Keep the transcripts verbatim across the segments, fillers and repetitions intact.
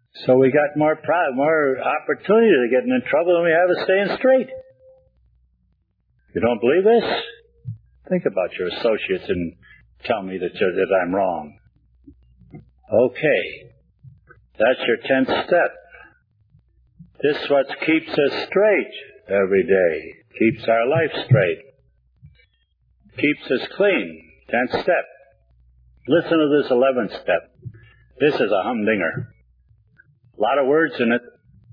So we got more pro- more opportunity to get in trouble than we have of staying straight. You don't believe this? Think about your associates and tell me that, you're, that I'm wrong. Okay. That's your tenth step. This is what keeps us straight every day. Keeps our life straight. Keeps us clean. Tenth step. Listen to this eleventh step. This is a humdinger. A lot of words in it.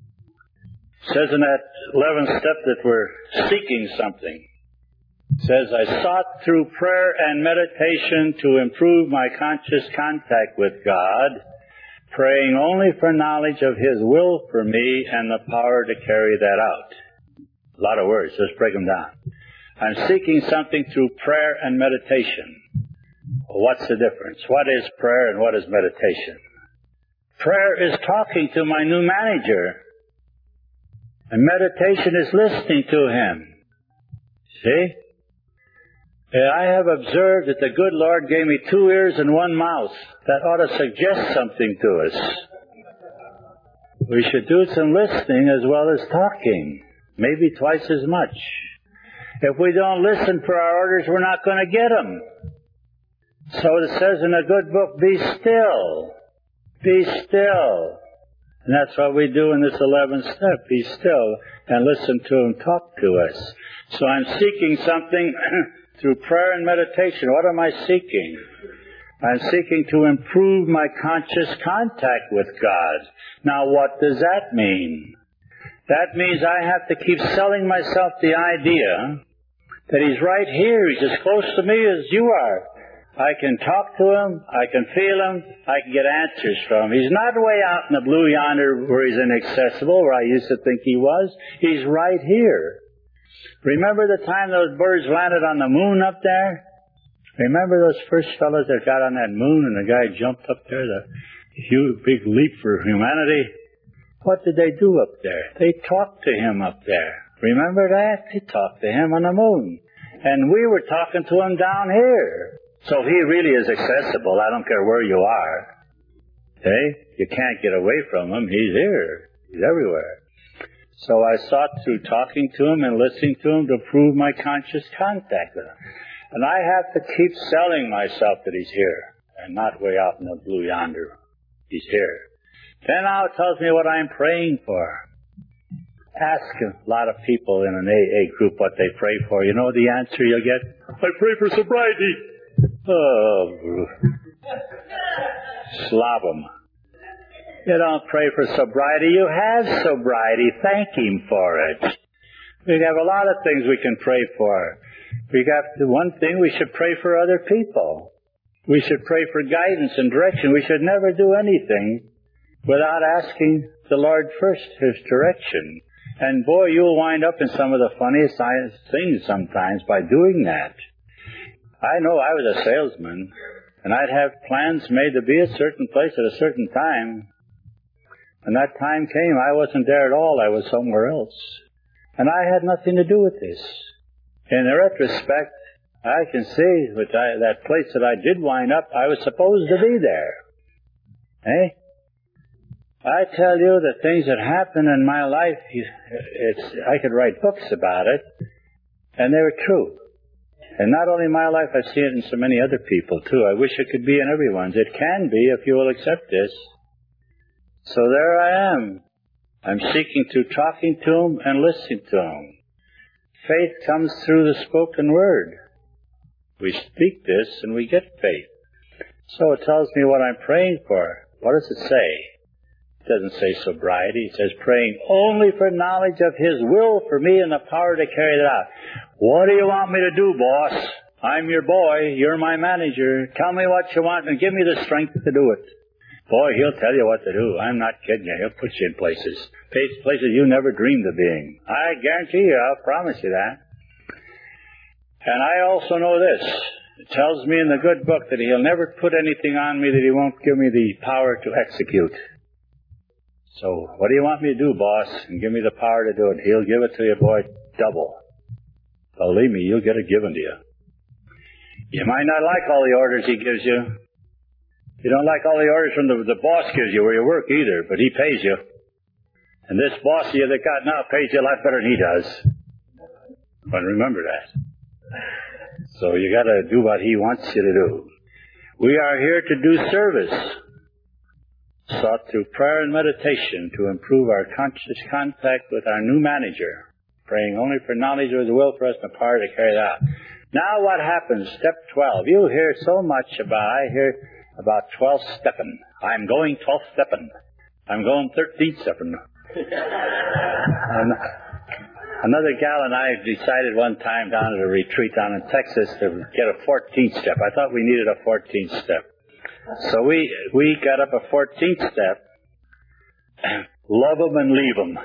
It says in that eleventh step that we're seeking something. It says, I sought through prayer and meditation to improve my conscious contact with God, praying only for knowledge of His will for me and the power to carry that out. A lot of words. Let's break them down. I'm seeking something through prayer and meditation. Well, what's the difference? What is prayer and what is meditation? Prayer is talking to my new manager. And meditation is listening to him. See? I have observed that the good Lord gave me two ears and one mouth. That ought to suggest something to us. We should do some listening as well as talking. Maybe twice as much. If we don't listen for our orders, we're not going to get them. So it says in a good book, be still. Be still. And that's what we do in this eleventh step. Be still and listen to Him talk to us. So I'm seeking something through prayer and meditation. What am I seeking? I'm seeking to improve my conscious contact with God. Now, what does that mean? That means I have to keep selling myself the idea that He's right here. He's as close to me as you are. I can talk to Him. I can feel Him. I can get answers from Him. He's not way out in the blue yonder where He's inaccessible, where I used to think He was. He's right here. Remember the time those birds landed on the moon up there? Remember those first fellows that got on that moon and the guy jumped up there, the huge big leap for humanity? What did they do up there? They talked to Him up there. Remember that? They talked to Him on the moon. And we were talking to Him down here. So He really is accessible. I don't care where you are. Okay? You can't get away from Him. He's here. He's everywhere. So I sought through talking to Him and listening to Him to prove my conscious contact with Him. And I have to keep selling myself that He's here and not way out in the blue yonder. He's here. Then now it tells me what I'm praying for. Ask a lot of people in an A A group what they pray for. You know the answer you'll get? I pray for sobriety. Oh, slob 'em. You don't pray for sobriety. You have sobriety. Thank Him for it. We have a lot of things we can pray for. We got the one thing, we should pray for other people. We should pray for guidance and direction. We should never do anything without asking the Lord first His direction. And boy, you'll wind up in some of the funniest things sometimes by doing that. I know I was a salesman, and I'd have plans made to be at a certain place at a certain time. When that time came, I wasn't there at all. I was somewhere else. And I had nothing to do with this. In the retrospect, I can see that, I, that place that I did wind up, I was supposed to be there. Eh? I tell you, the things that happened in my life, it's, I could write books about it, and they were true. And not only my life, I've seen it in so many other people, too. I wish it could be in everyone's. It can be if you will accept this. So there I am. I'm seeking through talking to Him and listening to Him. Faith comes through the spoken word. We speak this and we get faith. So it tells me what I'm praying for. What does it say? It doesn't say sobriety. It says praying only for knowledge of His will for me and the power to carry it out. What do you want me to do, boss? I'm your boy. You're my manager. Tell me what you want and give me the strength to do it. Boy, He'll tell you what to do. I'm not kidding you. He'll put you in places. Places you never dreamed of being. I guarantee you, I'll promise you that. And I also know this. It tells me in the good book that He'll never put anything on me that He won't give me the power to execute. So, what do you want me to do, boss? And give me the power to do it. He'll give it to you, boy, double. Believe me, you'll get it given to you. You might not like all the orders He gives you. You don't like all the orders from the, the boss gives you where you work either, but he pays you. And this boss you that got now pays you a lot better than he does. But remember that. So you got to do what he wants you to do. We are here to do service, sought through prayer and meditation to improve our conscious contact with our new manager, praying only for knowledge of his will for us and the power to carry it out. Now what happens? Step twelve. You hear so much about, I hear about twelve stepping. I'm going twelve stepping. I'm going thirteen stepping. And another gal and I decided one time down at a retreat down in Texas to get a fourteenth step. I thought we needed a fourteenth step. So we we got up a fourteenth step. Love them and leave them.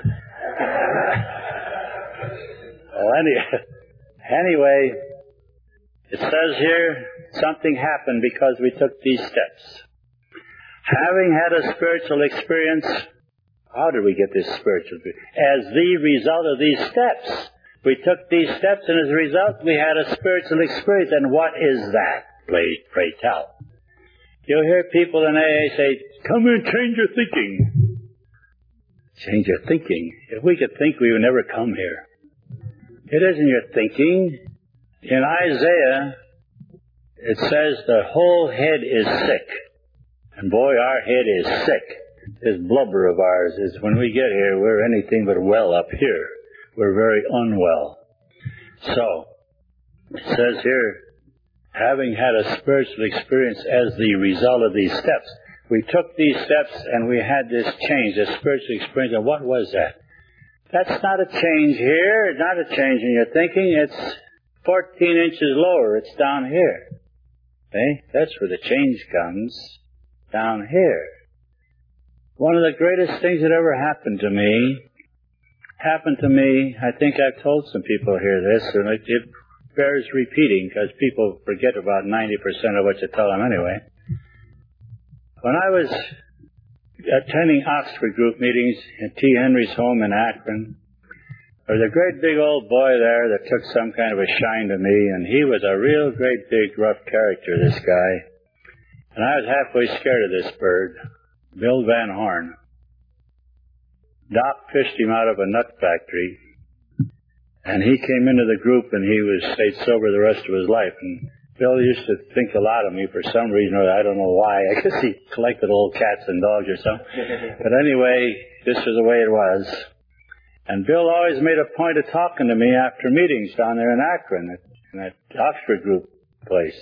Well, any, anyway, it says here something happened because we took these steps. Having had a spiritual experience, how did we get this spiritual experience? As the result of these steps. We took these steps, and as a result, we had a spiritual experience. And what is that? Pray, pray tell. You'll hear people in A A say, come and change your thinking. Change your thinking? If we could think, we would never come here. It isn't your thinking. In Isaiah, it says the whole head is sick. And boy, our head is sick. This blubber of ours is, when we get here, we're anything but well up here. We're very unwell. So, it says here, having had a spiritual experience as the result of these steps. We took these steps and we had this change, this spiritual experience. And what was that? That's not a change here. It's not a change in your thinking. It's fourteen inches lower. It's down here. Okay? That's where the change comes. Down here. One of the greatest things that ever happened to me, happened to me, I think I've told some people here this, and it, it bears repeating because people forget about ninety percent of what you tell them anyway. When I was attending Oxford group meetings at T. Henry's home in Akron, there was a great big old boy there that took some kind of a shine to me, and he was a real great big rough character, this guy. And I was halfway scared of this bird, Bill Van Horn. Doc fished him out of a nut factory, and he came into the group and he was stayed sober the rest of his life. And Bill used to think a lot of me for some reason, or I don't know why. I guess he collected old cats and dogs or something. But anyway, this is the way it was. And Bill always made a point of talking to me after meetings down there in Akron, at, in that Oxford group place.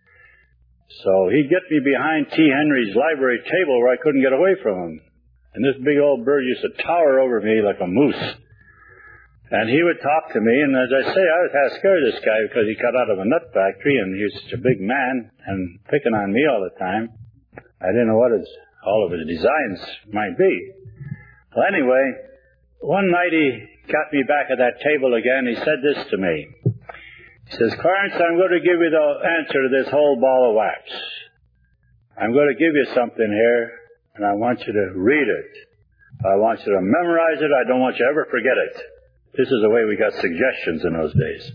So he'd get me behind T. Henry's library table where I couldn't get away from him. And this big old bird used to tower over me like a moose. And he would talk to me, and as I say, I was half scared of this guy because he got out of a nut factory, and he was such a big man, and picking on me all the time. I didn't know what his, all of his designs might be. Well, anyway, one night he got me back at that table again. He said this to me. He says, Clarence, I'm going to give you the answer to this whole ball of wax. I'm going to give you something here, and I want you to read it. I want you to memorize it. I don't want you to ever forget it. This is the way we got suggestions in those days.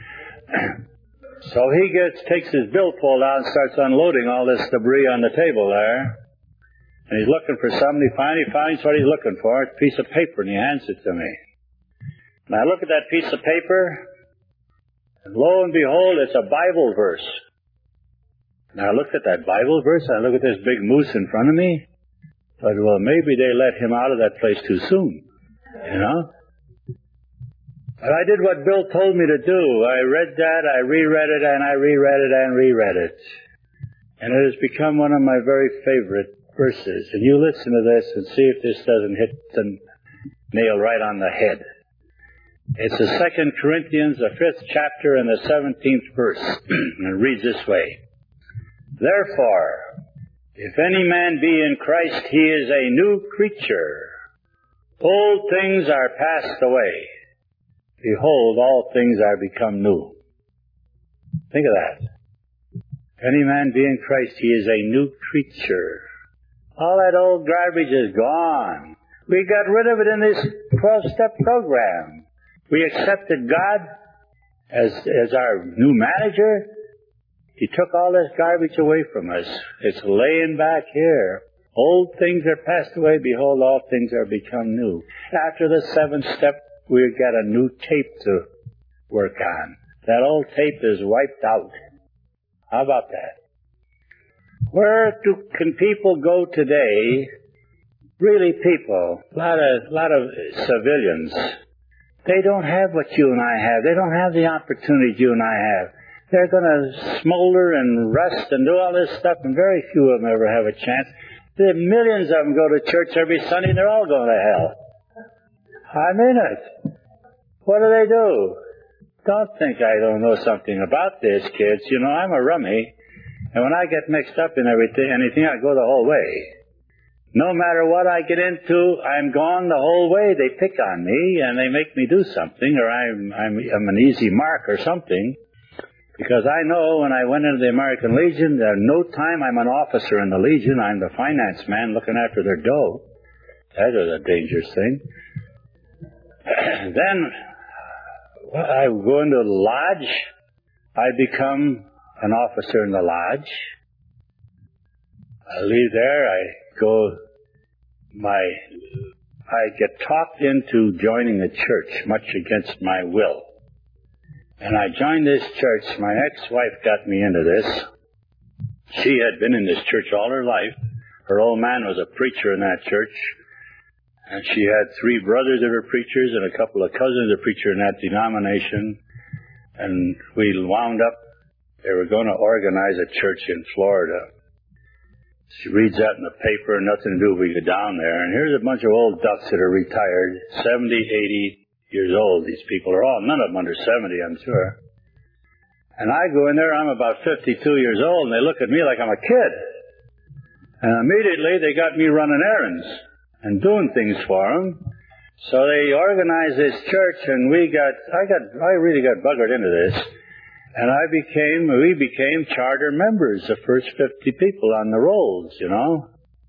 So he gets, takes his billfold out and starts unloading all this debris on the table there. And he's looking for something. He finally finds what he's looking for. It's a piece of paper, and he hands it to me. And I look at that piece of paper, and lo and behold, it's a Bible verse. And I looked at that Bible verse, and I look at this big moose in front of me. But, well, maybe they let him out of that place too soon, you know? But I did what Bill told me to do. I read that, I reread it, and I reread it, and reread it. And it has become one of my very favorite verses. And you listen to this and see if this doesn't hit the nail right on the head. It's the Second Corinthians, the fifth chapter, and the seventeenth verse. And it reads this way. Therefore, if any man be in Christ, he is a new creature. Old things are passed away. Behold, all things are become new. Think of that. If any man be in Christ, he is a new creature. All that old garbage is gone. We got rid of it in this twelve-step program. We accepted God as, as our new manager. He took all this garbage away from us. It's laying back here. Old things are passed away. Behold, all things are become new. After the seventh step, we get a new tape to work on. That old tape is wiped out. How about that? Where do, can people go today? Really people, a lot of, lot of civilians. They don't have what you and I have. They don't have the opportunities you and I have. They're going to smolder and rust and do all this stuff, and very few of them ever have a chance. The millions of them go to church every Sunday, and they're all going to hell. I mean it. What do they do? Don't think I don't know something about this, kids. You know, I'm a rummy, and when I get mixed up in everything, anything, I go the whole way. No matter what I get into, I'm gone the whole way. They pick on me, and they make me do something, or I'm, I'm, I'm an easy mark or something. Because I know when I went into the American Legion, there's no time I'm an officer in the Legion. I'm the finance man looking after their dough. That is a dangerous thing. Then well, I go into the lodge. I become an officer in the lodge. I leave there. I go. My I get talked into joining the church, much against my will. And I joined this church. My ex-wife got me into this. She had been in this church all her life. Her old man was a preacher in that church. And she had three brothers that were preachers and a couple of cousins that preacher in that denomination. And we wound up, they were going to organize a church in Florida. She reads that in the paper, nothing to do, we go down there. And here's a bunch of old ducks that are retired, seventy, eighty years old. These people are all, none of them under seventy, I'm sure. And I go in there, I'm about fifty-two years old, and they look at me like I'm a kid. And immediately they got me running errands and doing things for them. So they organized this church, and we got, I got, I really got buggered into this. And I became, we became charter members, the first fifty people on the rolls, you know.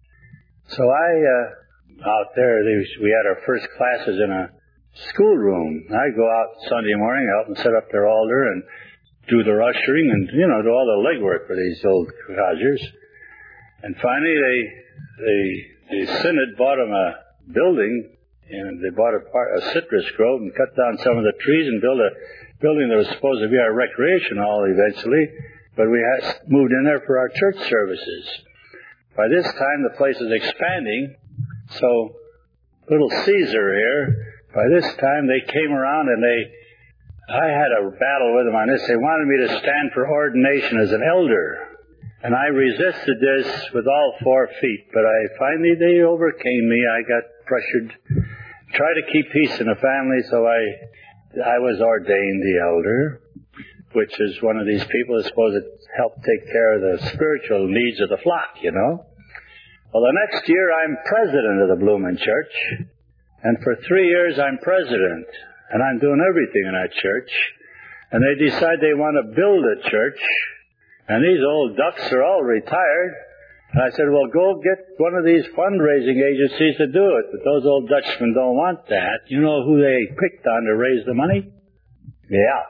So I, uh, out there, they, we had our first classes in a schoolroom. I go out Sunday morning, help them set up their altar and do the ushering and, you know, do all the legwork for these old codgers. And finally, they, they, the synod bought them a building, and they bought a, part, a citrus grove and cut down some of the trees and built a building that was supposed to be our recreation hall eventually, but we had moved in there for our church services. By this time, the place is expanding, so little Caesar here, by this time, they came around and they, I had a battle with them on this. They wanted me to stand for ordination as an elder. And I resisted this with all four feet. But I finally, they overcame me. I got pressured. Try to keep peace in the family, so I, I was ordained the elder, which is one of these people that's supposed to help take care of the spiritual needs of the flock, you know. Well, the next year, I'm president of the Bloomin' Church. And for three years, I'm president, and I'm doing everything in that church. And they decide they want to build a church, and these old ducks are all retired. And I said, well, go get one of these fundraising agencies to do it. But those old Dutchmen don't want that. You know who they picked on to raise the money? Yeah.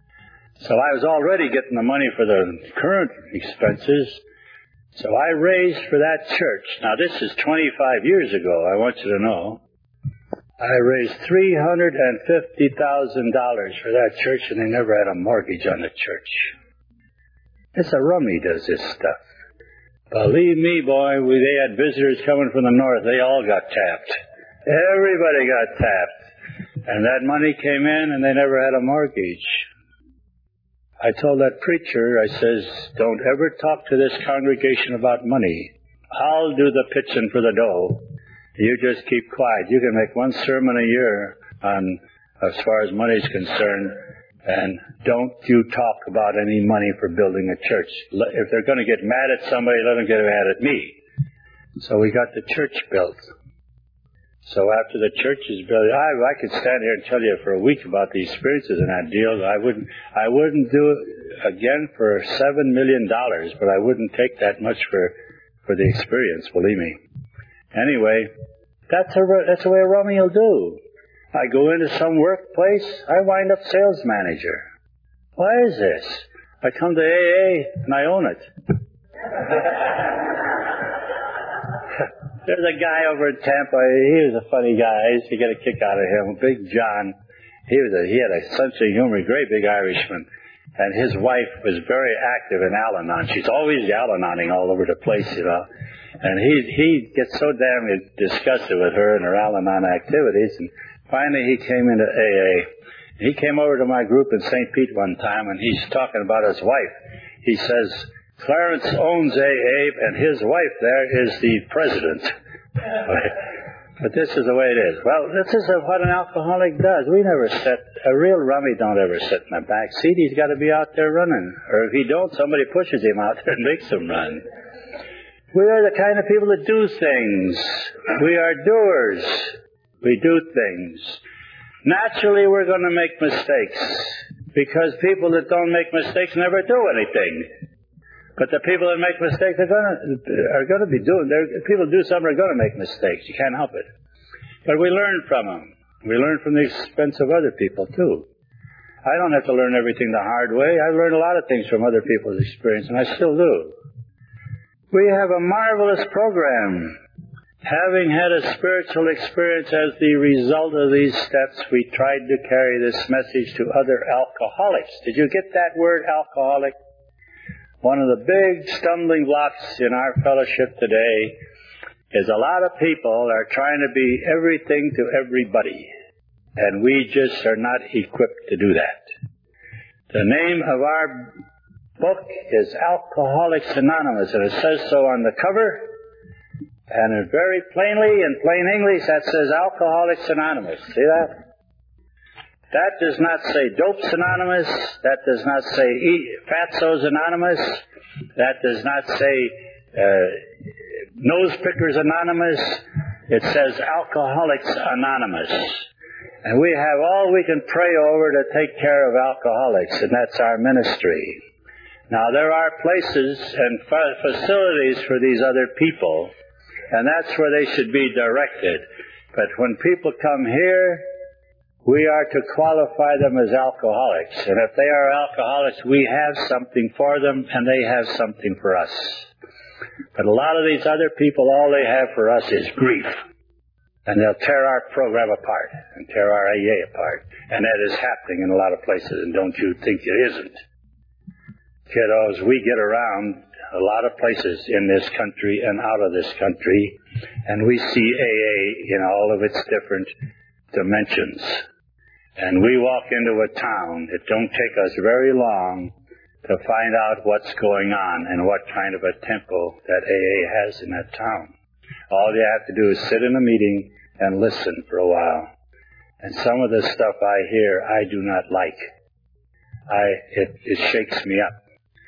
So I was already getting the money for the current expenses. So I raised for that church. Now, this is twenty-five years ago, I want you to know. I raised three hundred fifty thousand dollars for that church, and they never had a mortgage on the church. It's a rummy does this stuff. Believe me, boy, we, they had visitors coming from the north. They all got tapped. Everybody got tapped. And that money came in, and they never had a mortgage. I told that preacher, I says, don't ever talk to this congregation about money. I'll do the pitching for the dough. You just keep quiet. You can make one sermon a year on as far as money is concerned, and don't you talk about any money for building a church. If they're going to get mad at somebody, let them get mad at me. So we got the church built. So after the church is built, I, I could stand here and tell you for a week about the experiences in that deal. I wouldn't, I wouldn't do it again for seven million dollars, but I wouldn't take that much for, for the experience, believe me. Anyway, that's, a, that's the way a rummy will do. I go into some workplace, I wind up sales manager. Why is this? I come to A A and I own it. There's a guy over in Tampa. He was a funny guy. I used to get a kick out of him. Big John. He was a, he had a sense of humor, a great big Irishman. And his wife was very active in Al-Anon. She's always Al-Anoning all over the place, you know. And he he gets so damn disgusted with her and her Al-Anon activities. And finally he came into A A. He came over to my group in Saint Pete one time, and he's talking about his wife. He says, Clarence owns A A, and his wife there is the president. But this is the way it is. Well, this is what an alcoholic does. We never sit. A real rummy don't ever sit in the back seat. He's got to be out there running. Or if he don't, somebody pushes him out there and makes him run. We are the kind of people that do things. We are doers. We do things. Naturally, we're going to make mistakes. Because people that don't make mistakes never do anything. But the people that make mistakes are going to are going to be doing. People do something are going to make mistakes. You can't help it. But we learn from them. We learn from the expense of other people too. I don't have to learn everything the hard way. I learned a lot of things from other people's experience, and I still do. We have a marvelous program. Having had a spiritual experience as the result of these steps, we tried to carry this message to other alcoholics. Did you get that word, alcoholic? One of the big stumbling blocks in our fellowship today is a lot of people are trying to be everything to everybody, and we just are not equipped to do that. The name of our book is Alcoholics Anonymous, and it says so on the cover, and very plainly, in plain English, that says Alcoholics Anonymous. See that? That does not say Dopes Anonymous. That does not say Fatsos Anonymous. That does not say uh, Nose Pickers Anonymous. It says Alcoholics Anonymous. And we have all we can pray over to take care of alcoholics, and that's our ministry. Now, there are places and fa- facilities for these other people, and that's where they should be directed. But when people come here, we are to qualify them as alcoholics. And if they are alcoholics, we have something for them, and they have something for us. But a lot of these other people, all they have for us is grief. And they'll tear our program apart and tear our A A apart. And that is happening in a lot of places, and don't you think it isn't. Kiddos, we get around a lot of places in this country and out of this country, and we see A A in all of its different dimensions. And we walk into a town. It don't take us very long to find out what's going on and what kind of a tempo that A A has in that town. All you have to do is sit in a meeting and listen for a while. And some of the stuff I hear, I do not like. I it, it shakes me up.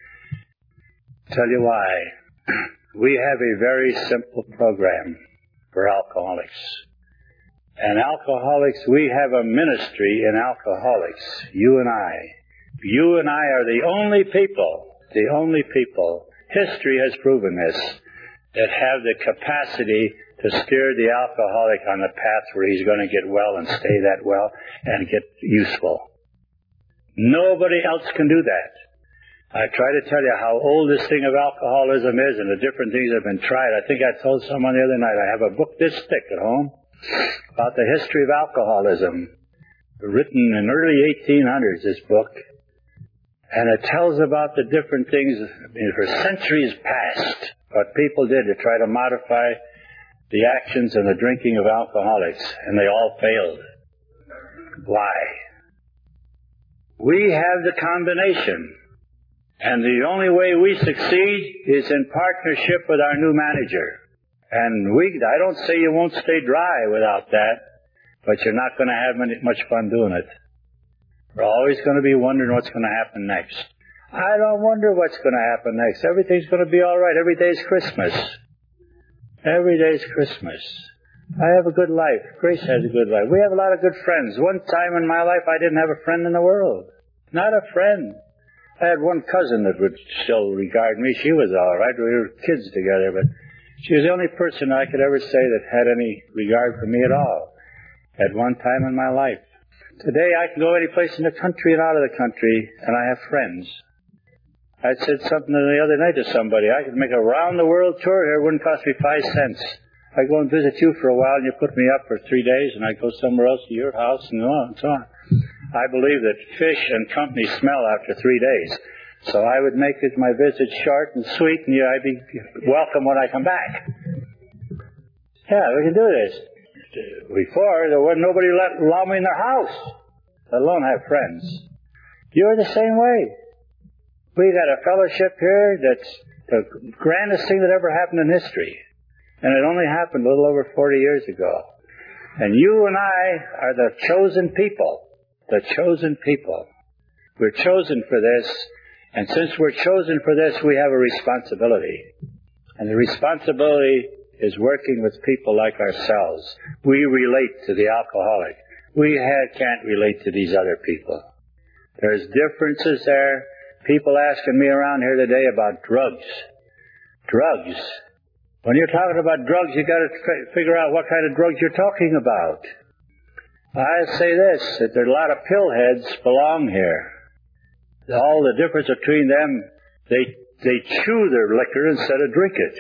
Tell you why. We have a very simple program for alcoholics. And alcoholics, we have a ministry in alcoholics, you and I. You and I are the only people, the only people, history has proven this, that have the capacity to steer the alcoholic on the path where he's going to get well and stay that well and get useful. Nobody else can do that. I try to tell you how old this thing of alcoholism is and the different things that have been tried. I think I told someone the other night, I have a book this thick at home about the history of alcoholism, written in early eighteen hundreds, this book. And it tells about the different things for centuries past, what people did to try to modify the actions and the drinking of alcoholics, and they all failed. Why? We have the combination, and the only way we succeed is in partnership with our new manager. And we, I don't say you won't stay dry without that, but you're not going to have many, much fun doing it. We're always going to be wondering what's going to happen next. I don't wonder what's going to happen next. Everything's going to be all right. Every day's Christmas. Every day's Christmas. I have a good life. Grace has a good life. We have a lot of good friends. One time in my life, I didn't have a friend in the world. Not a friend. I had one cousin that would still regard me. She was all right. We were kids together, but she was the only person I could ever say that had any regard for me at all at one time in my life. Today I can go any place in the country and out of the country, and I have friends. I said something the other night to somebody. I could make a round-the-world tour here. It wouldn't cost me five cents. I go and visit you for a while, and you put me up for three days, and I go somewhere else to your house, and so on and so on. I believe that fish and company smell after three days. So I would make it my visit short and sweet, and you, I'd be welcome when I come back. Yeah, we can do this. Before, there wasn't nobody let allow me in their house, let alone have friends. You're the same way. We got a fellowship here that's the grandest thing that ever happened in history. And it only happened a little over forty years ago. And you and I are the chosen people. The chosen people. We're chosen for this. And since we're chosen for this, we have a responsibility. And the responsibility is working with people like ourselves. We relate to the alcoholic. We ha- can't relate to these other people. There's differences there. People asking me around here today about drugs. Drugs. When you're talking about drugs, you got to f- figure out what kind of drugs you're talking about. I say this, that there are a lot of pillheads belong here. All the difference between them, they they chew their liquor instead of drink it.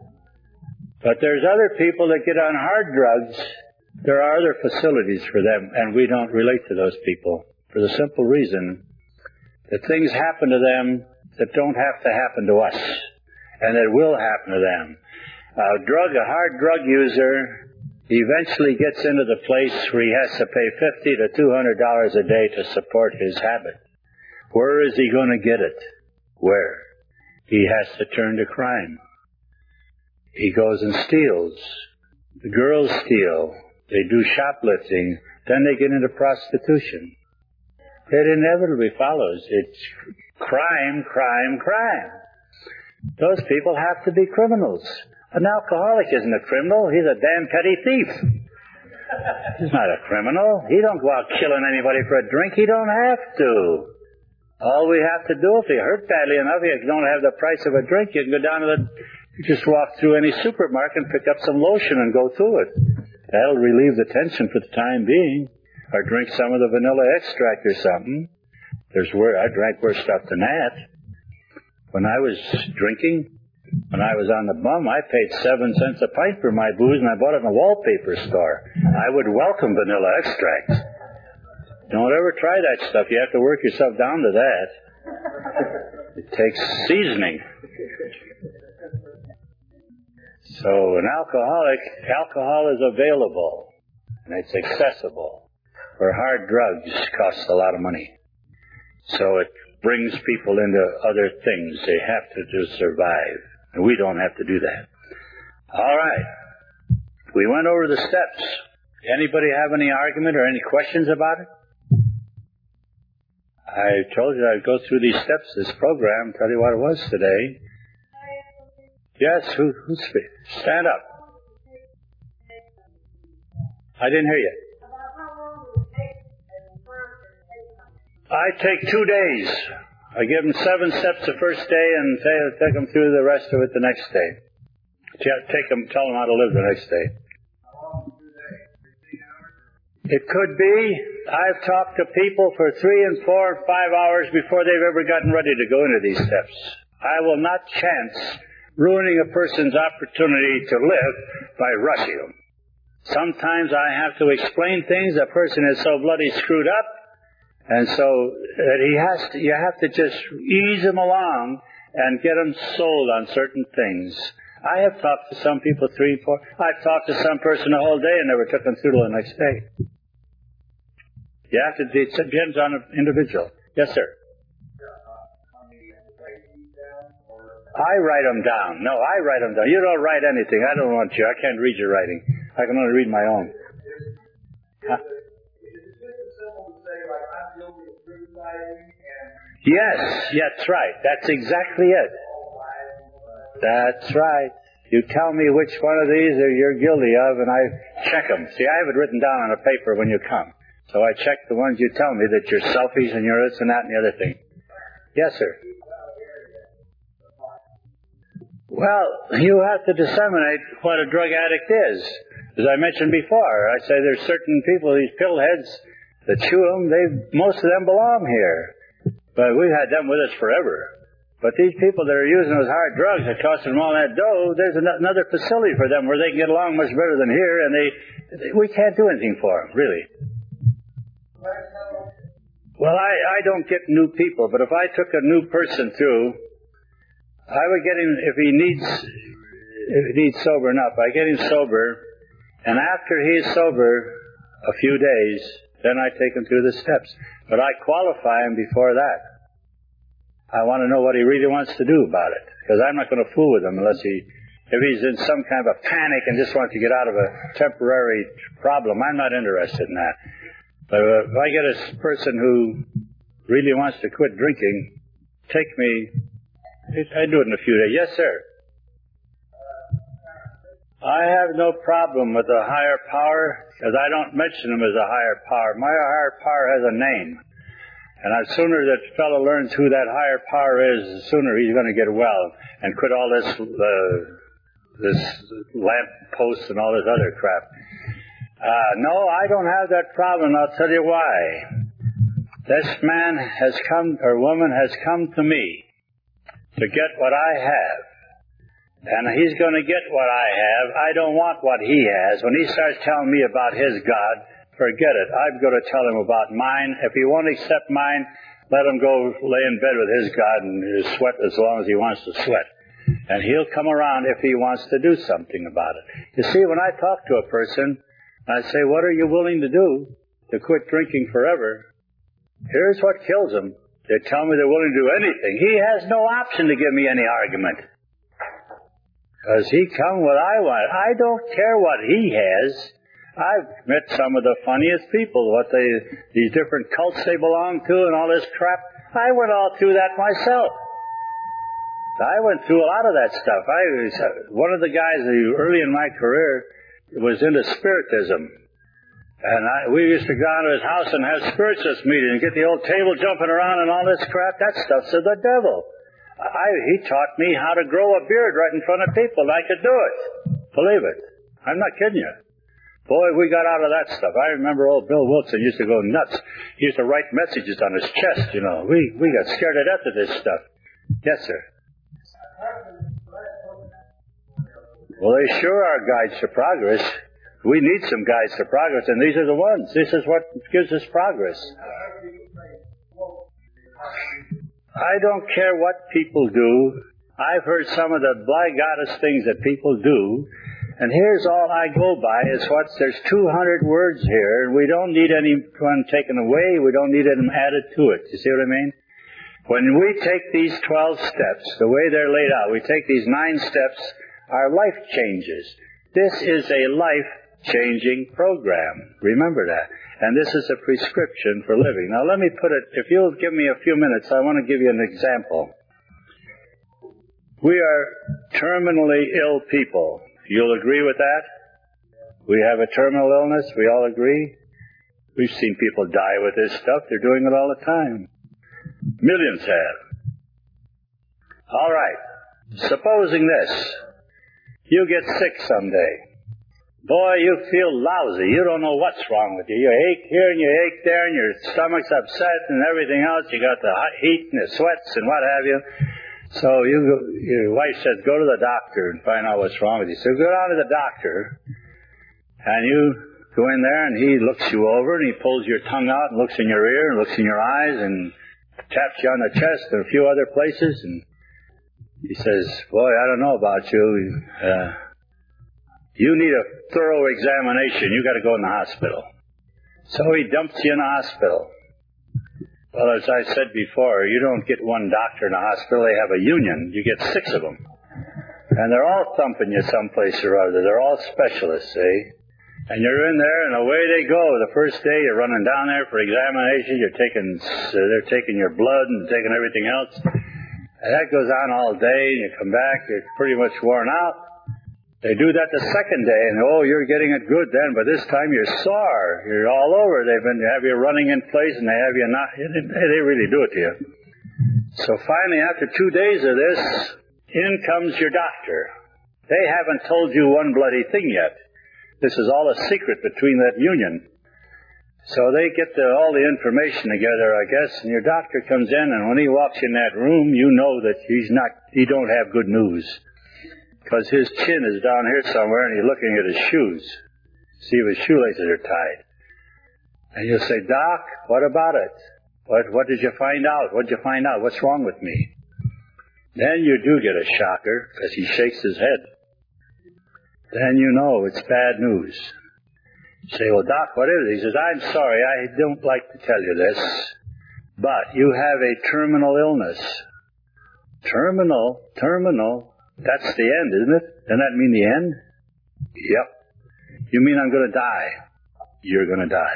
But there's other people that get on hard drugs. There are other facilities for them, and we don't relate to those people for the simple reason that things happen to them that don't have to happen to us, and that will happen to them. A drug, a hard drug user eventually gets into the place where he has to pay fifty to two hundred dollars a day to support his habit. Where is he going to get it? Where? He has to turn to crime. He goes and steals. The girls steal. They do shoplifting. Then they get into prostitution. It inevitably follows. It's crime, crime, crime. Those people have to be criminals. An alcoholic isn't a criminal. He's a damn petty thief. He's not a criminal. He don't go out killing anybody for a drink. He don't have to. All we have to do, if you hurt badly enough, you don't have the price of a drink, you can go down to the, you just walk through any supermarket and pick up some lotion and go through it. That'll relieve the tension for the time being. Or drink some of the vanilla extract or something. There's where I drank worse stuff than that. When I was drinking, when I was on the bum, I paid seven cents a pint for my booze, and I bought it in a wallpaper store. I would welcome vanilla extract. Don't ever try that stuff. You have to work yourself down to that. It takes seasoning. So an alcoholic, alcohol is available, and it's accessible. Where hard drugs cost a lot of money. So it brings people into other things they have to do to survive. And we don't have to do that. All right. We went over the steps. Anybody have any argument or any questions about it? I told you I'd go through these steps, this program, tell you what it was today. Yes, who, who's speaking? Stand up. I didn't hear you. I take two days. I give them seven steps the first day and take them through the rest of it the next day. Take them, tell them how to live the next day. It could be. I've talked to people for three and four and five hours before they've ever gotten ready to go into these steps. I will not chance ruining a person's opportunity to live by rushing them. Sometimes I have to explain things. A person is so bloody screwed up, and so that he has to, you have to just ease him along and get him sold on certain things. I have talked to some people three, four. I've talked to some person the whole day and never took them through till the next day. You have to, it depends on an individual. Yes, sir. I write them down. No, I write them down. You don't write anything. I don't want you. I can't read your writing. I can only read my own. Huh? Yes, that's right. That's exactly it. That's right. You tell me which one of these are you're guilty of, and I check them. See, I have it written down on a paper when you come. So I check the ones you tell me that you're selfish and you're this and that and the other thing. Yes, sir. Well, you have to disseminate what a drug addict is. As I mentioned before, I say there's certain people, these pillheads that chew them, they most of them belong here. But we've had them with us forever. But these people that are using those hard drugs that cost them all that dough, there's an- another facility for them where they can get along much better than here, and they, they we can't do anything for them, really. Well, I, I don't get new people, but if I took a new person through, I would get him, if he needs, if he needs sobering up, I get him sober, and after he's sober a few days, then I take him through the steps. But I qualify him before that. I want to know what he really wants to do about it, because I'm not going to fool with him unless he, if he's in some kind of a panic and just wants to get out of a temporary problem, I'm not interested in that. But if I get a person who really wants to quit drinking, take me, I do it in a few days. Yes, sir. I have no problem with a higher power, because I don't mention him as a higher power. My higher power has a name. And the sooner that fellow learns who that higher power is, the sooner he's going to get well and quit all this uh, this lamp posts and all this other crap. Uh, no, I don't have that problem. I'll tell you why. This man has come, or woman has come to me to get what I have. And he's going to get what I have. I don't want what he has. When he starts telling me about his God, forget it. I'm going to tell him about mine. If he won't accept mine, let him go lay in bed with his God and sweat as long as he wants to sweat. And he'll come around if he wants to do something about it. You see, when I talk to a person, I say, what are you willing to do to quit drinking forever? Here's what kills them. They tell me they're willing to do anything. He has no option to give me any argument. Because he come what I want. I don't care what he has. I've met some of the funniest people, what they, these different cults they belong to and all this crap. I went all through that myself. I went through a lot of that stuff. I was, one of the guys who early in my career was into spiritism. And I, we used to go down to his house and have spiritist meetings and get the old table jumping around and all this crap. That stuff's of the devil. I, he taught me how to grow a beard right in front of people, and I could do it. Believe it. I'm not kidding you. Boy, we got out of that stuff. I remember old Bill Wilson used to go nuts. He used to write messages on his chest, you know. We we got scared to death of this stuff. Yes, sir. Well, they sure are guides to progress. We need some guides to progress, and these are the ones. This is what gives us progress. I don't care what people do. I've heard some of the by-goddess things that people do, and here's all I go by is what, there's two hundred words here, and we don't need anyone taken away. We don't need them added to it. You see what I mean? When we take these twelve steps, the way they're laid out, we take these nine steps, our life changes. This is a life-changing program. Remember that. And this is a prescription for living. Now let me put it, if you'll give me a few minutes, I want to give you an example. We are terminally ill people. You'll agree with that? We have a terminal illness, we all agree? We've seen people die with this stuff. They're doing it all the time. Millions have. All right. Supposing this. You get sick someday. Boy, you feel lousy. You don't know what's wrong with you. You ache here and you ache there and your stomach's upset and everything else. You got the heat and the sweats and what have you. So you, your wife says, go to the doctor and find out what's wrong with you. So go down to the doctor and you go in there and he looks you over and he pulls your tongue out and looks in your ear and looks in your eyes and taps you on the chest and a few other places, and he says, boy, I don't know about you. Uh, you need a thorough examination. You got to go in the hospital. So he dumps you in the hospital. Well, as I said before, you don't get one doctor in the hospital. They have a union. You get six of them. And they're all thumping you someplace or other. They're all specialists, see? And you're in there, and away they go. The first day, you're running down there for examination. You're taking, uh, they're taking your blood and taking everything else. And that goes on all day, and you come back, you're pretty much worn out. They do that the second day, and oh, you're getting it good then, but this time you're sore. You're all over. They've been, they have you running in place, and they have you not, they really do it to you. So finally, after two days of this, in comes your doctor. They haven't told you one bloody thing yet. This is all a secret between that union. So they get the, all the information together, I guess, and your doctor comes in, and when he walks in that room, you know that he's not, he don't have good news. Because his chin is down here somewhere, and he's looking at his shoes. See if his shoelaces are tied. And you'll say, Doc, what about it? What, what did you find out? What did you find out? What's wrong with me? Then you do get a shocker, because he shakes his head. Then you know it's bad news. You say, well, Doc, what is it? He says, I'm sorry, I don't like to tell you this, but you have a terminal illness. Terminal? Terminal? That's the end, isn't it? Doesn't that mean the end? Yep. You mean I'm going to die? You're going to die.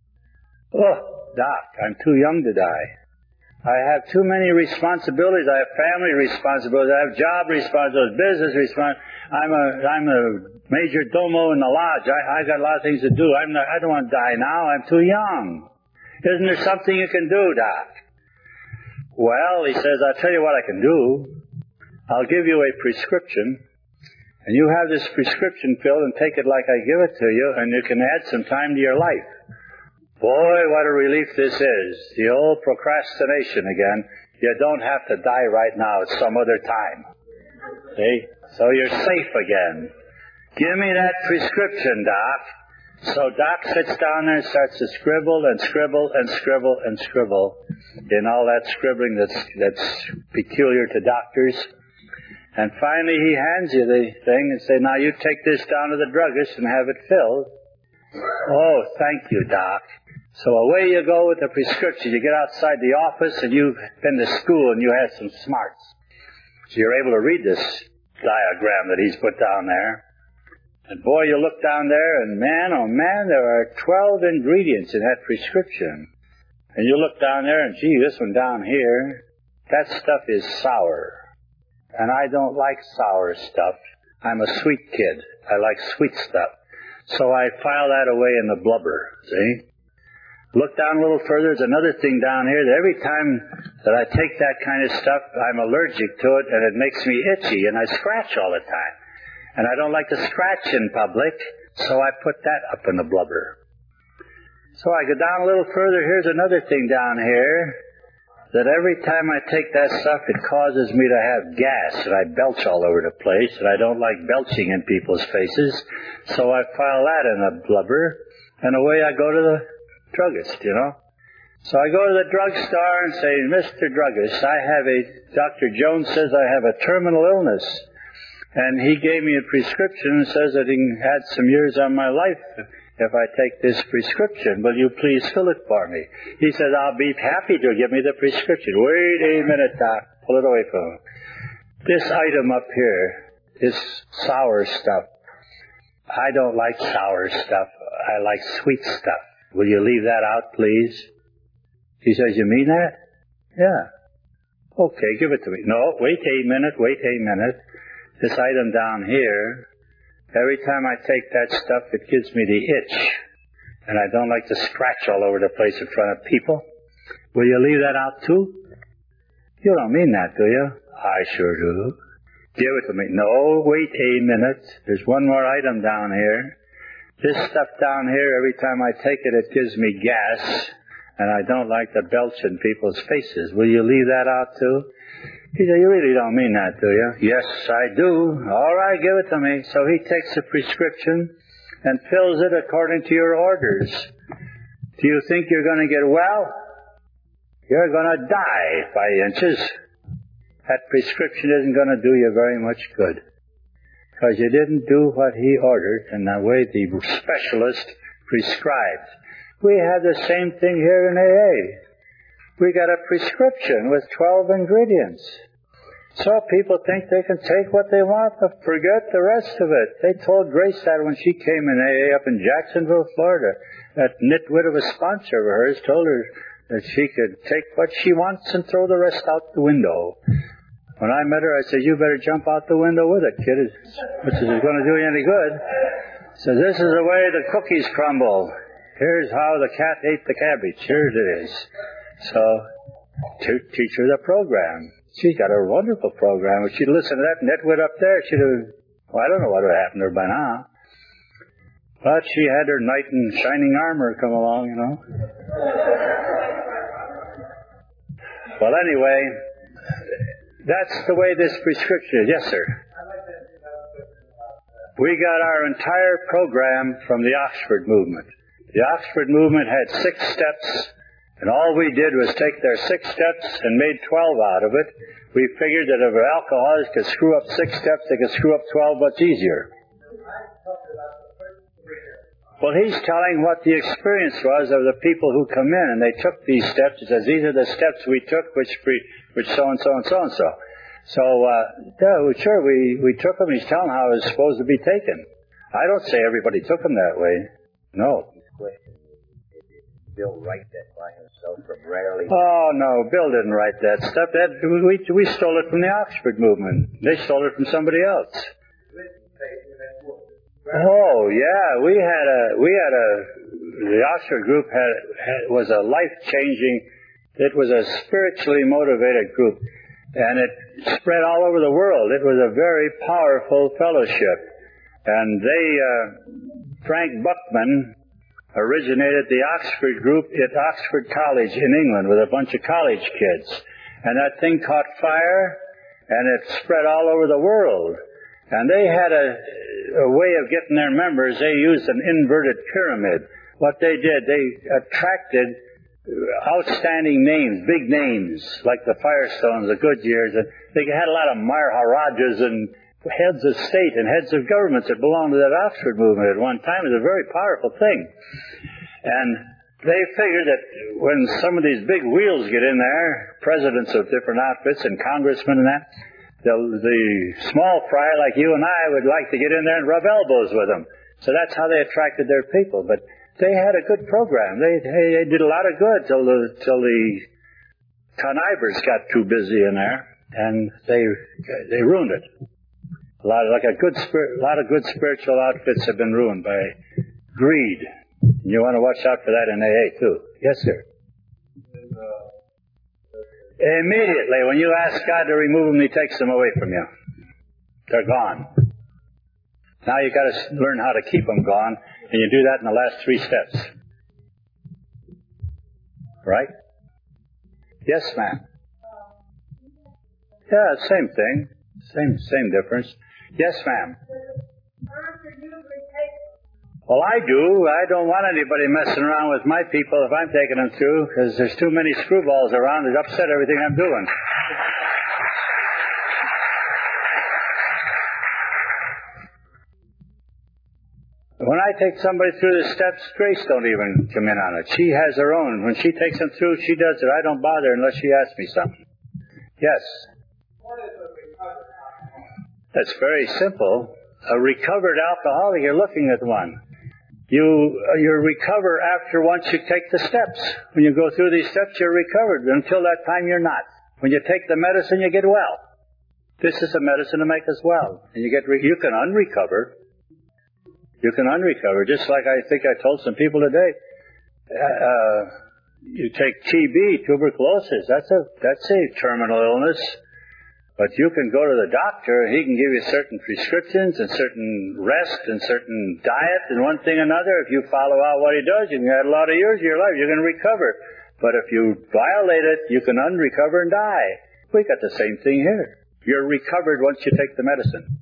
Oh, Doc, I'm too young to die. I have too many responsibilities. I have family responsibilities. I have job responsibilities, business responsibilities. I'm a, I'm a major domo in the lodge. I, I got a lot of things to do. I'm not, I don't want to die now. I'm too young. Isn't there something you can do, Doc? Well, he says, I'll tell you what I can do. I'll give you a prescription, and you have this prescription filled and take it like I give it to you, and you can add some time to your life. Boy, what a relief this is. The old procrastination again. You don't have to die right now. It's some other time. See? So you're safe again. Give me that prescription, Doc. So Doc sits down there and starts to scribble and scribble and scribble and scribble in all that scribbling that's, that's peculiar to doctors. And finally he hands you the thing and says, now you take this down to the druggist and have it filled. Oh, thank you, Doc. So away you go with the prescription. You get outside the office and you've been to school and you had some smarts. So you're able to read this diagram that he's put down there. And boy, you look down there and man, oh man, there are twelve ingredients in that prescription. And you look down there and gee, this one down here, that stuff is sour. And I don't like sour stuff. I'm a sweet kid. I like sweet stuff. So I file that away in the blubber, see? Look down a little further. There's another thing down here that every time that I take that kind of stuff, I'm allergic to it, and it makes me itchy, and I scratch all the time. And I don't like to scratch in public, so I put that up in the blubber. So I go down a little further. Here's another thing down here, that every time I take that stuff, it causes me to have gas, and I belch all over the place, and I don't like belching in people's faces, so I file that in the blubber, and away I go to the druggist, you know. So I go to the drugstore and say, Mister Druggist, I have a, Doctor Jones says I have a terminal illness. And he gave me a prescription and says that he can add some years on my life if I take this prescription. Will you please fill it for me? He says, I'll be happy to give me the prescription. Wait a minute, Doc. Pull it away from him. This item up here, this sour stuff, I don't like sour stuff. I like sweet stuff. Will you leave that out, please? He says, you mean that? Yeah. Okay, give it to me. No, wait a minute, wait a minute. This item down here, every time I take that stuff, it gives me the itch. And I don't like to scratch all over the place in front of people. Will you leave that out too? You don't mean that, do you? I sure do. Give it to me. No, wait a minute. There's one more item down here. This stuff down here, every time I take it, it gives me gas, and I don't like to belch in people's faces. Will you leave that out too? He said, you really don't mean that, do you? Yes, I do. All right, give it to me. So he takes a prescription and fills it according to your orders. Do you think you're going to get well? You're going to die by inches. That prescription isn't going to do you very much good, because you didn't do what he ordered in the way the specialist prescribed. We have the same thing here in A A. We got a prescription with twelve ingredients. So people think they can take what they want, but forget the rest of it. They told Grace that when she came in A A up in Jacksonville, Florida. That nitwit of a sponsor of hers told her that she could take what she wants and throw the rest out the window. When I met her, I said, you better jump out the window with it, kid, which isn't going to do you any good. So this is the way the cookies crumble. Here's how the cat ate the cabbage. Here it is. So, to teach her the program. She's got a wonderful program. If she'd listened to that nitwit up there, she'd have, well, I don't know what would have happened to her by now. But she had her knight in shining armor come along, you know. Well, anyway, that's the way this prescription is. Yes, sir. We got our entire program from the Oxford movement. The Oxford movement had six steps, and all we did was take their six steps and made twelve out of it. We figured that if alcoholics could screw up six steps, they could screw up twelve much easier. Well, he's telling what the experience was of the people who come in, and they took these steps. He says, these are the steps we took, which which so-and-so and so-and-so. So, uh, yeah, well, sure, we, we took them. He's telling how it was supposed to be taken. I don't say everybody took them that way. No. Bill write that by himself from rarely... Oh, no, Bill didn't write that stuff. That, we, we stole it from the Oxford movement. They stole it from somebody else. Oh, yeah, we had a, we had a, the Oxford group had, had was a life-changing, it was a spiritually motivated group, and it spread all over the world. It was a very powerful fellowship. And they, uh, Frank Buckman originated the Oxford group at Oxford College in England with a bunch of college kids. And that thing caught fire, and it spread all over the world. And they had a, a way of getting their members. They used an inverted pyramid. What they did, they attracted outstanding names, big names, like the Firestones, the Goodyears. And they had a lot of Maharajas and heads of state and heads of governments that belonged to that Oxford movement at one time. It was a very powerful thing. And they figured that when some of these big wheels get in there, presidents of different outfits and congressmen and that, The, the small fry like you and I would like to get in there and rub elbows with them. So that's how they attracted their people. But they had a good program. They, they, they did a lot of good till the, till the connivers got too busy in there, and they they ruined it. A lot of like a good spirit, a lot of good spiritual outfits have been ruined by greed. And you want to watch out for that in A A too. Yes, sir. Immediately, when you ask God to remove them, He takes them away from you. They're gone. Now you've got to learn how to keep them gone, and you do that in the last three steps. Right? Yes, ma'am. Yeah, same thing. Same, same difference. Yes, ma'am. Well, I do. I don't want anybody messing around with my people if I'm taking them through, because there's too many screwballs around that upset everything I'm doing. When I take somebody through the steps, Grace don't even come in on it. She has her own. When she takes them through, she does it. I don't bother unless she asks me something. Yes? That's very simple. A recovered alcoholic, you're looking at one. You you recover after once you take the steps. When you go through these steps, you're recovered. Until that time, you're not. When you take the medicine, you get well. This is a medicine to make us well. And you get re- you can unrecover. You can unrecover. Just like I think I told some people today. Uh, you take T B, tuberculosis. That's a that's a terminal illness. But you can go to the doctor, and he can give you certain prescriptions and certain rest and certain diet and one thing or another. If you follow out what he does, you can get a lot of years of your life. You're going to recover. But if you violate it, you can unrecover and die. We got the same thing here. You're recovered once you take the medicine.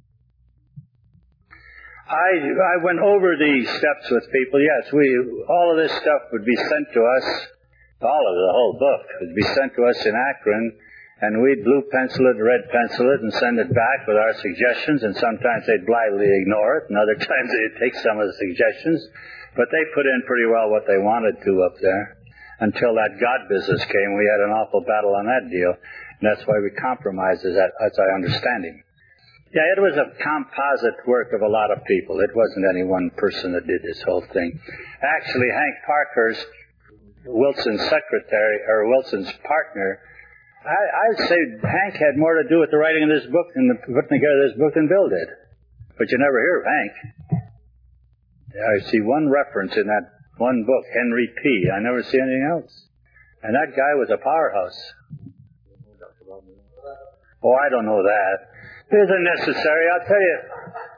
I I went over these steps with people. Yes, we all of this stuff would be sent to us. All of the whole book would be sent to us in Akron. And we'd blue pencil it, red pencil it, and send it back with our suggestions, and sometimes they'd blithely ignore it, and other times they'd take some of the suggestions. But they put in pretty well what they wanted to up there. Until that God business came, we had an awful battle on that deal, and that's why we compromised, as, as I understand him. Yeah, it was a composite work of a lot of people. It wasn't any one person that did this whole thing. Actually, Hank Parker's, Wilson's secretary, or Wilson's partner, I, I'd say Hank had more to do with the writing of this book and the putting together this book than Bill did. But you never hear of Hank. I see one reference in that one book, Henry P. I never see anything else. And that guy was a powerhouse. Oh, I don't know that. It isn't necessary. I'll tell you,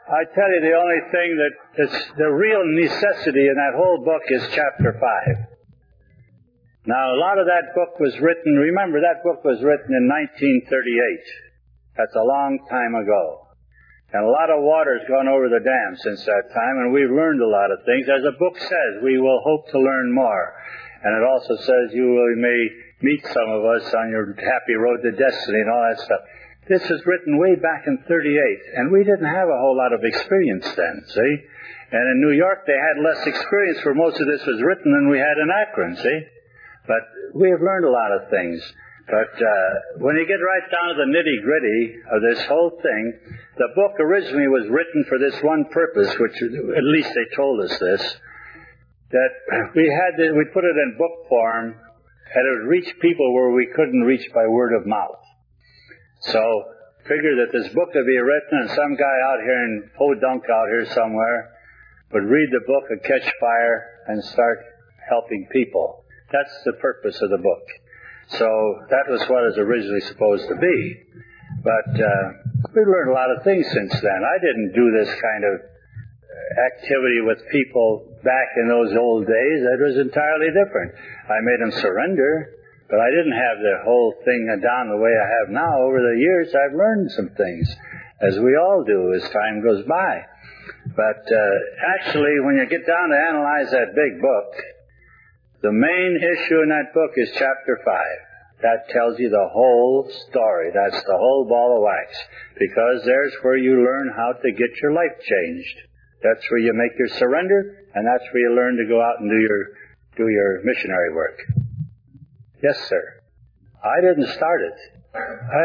I tell you, the only thing that is the real necessity in that whole book is chapter five. Now, a lot of that book was written, remember, that book was written in nineteen thirty-eight. That's a long time ago. And a lot of water's gone over the dam since that time, and we've learned a lot of things. As the book says, we will hope to learn more. And it also says you will, may meet some of us on your happy road to destiny and all that stuff. This was written way back in thirty-eight, and we didn't have a whole lot of experience then, see? And in New York, they had less experience where most of this was written than we had in Akron, see? But we have learned a lot of things. But uh, when you get right down to the nitty-gritty of this whole thing, the book originally was written for this one purpose, which at least they told us this, that we had to, we put it in book form, and it would reach people where we couldn't reach by word of mouth. So, figure that this book would be written, and some guy out here in Podunk out here somewhere would read the book and catch fire and start helping people. That's the purpose of the book. So that was what it was originally supposed to be. But uh, we've learned a lot of things since then. I didn't do this kind of activity with people back in those old days. It was entirely different. I made them surrender, but I didn't have the whole thing down the way I have now. Over the years, I've learned some things, as we all do as time goes by. But uh, actually, when you get down to analyze that big book, the main issue in that book is chapter five. That tells you the whole story. That's the whole ball of wax. Because there's where you learn how to get your life changed. That's where you make your surrender, and that's where you learn to go out and do your do your missionary work. Yes, sir. I didn't start it. I,